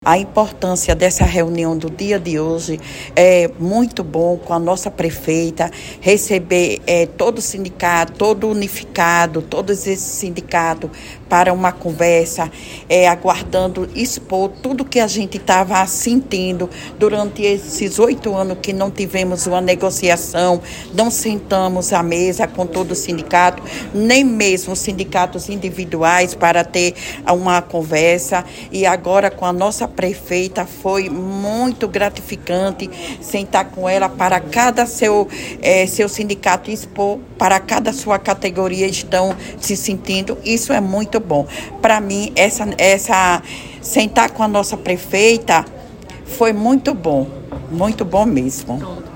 A importância dessa reunião do dia de hoje é muito bom com a nossa prefeita, receber todo o sindicato, todo unificado, todos esses sindicatos para uma conversa, aguardando expor tudo que a gente estava sentindo durante esses 8 anos que não tivemos uma negociação, não sentamos à mesa com todo o sindicato, nem mesmo sindicatos individuais para ter uma conversa, e agora com a nossa prefeita foi muito gratificante sentar com ela para cada seu sindicato expor, para cada sua categoria estão se sentindo. Isso é muito bom. Para mim, sentar com a nossa prefeita foi muito bom mesmo.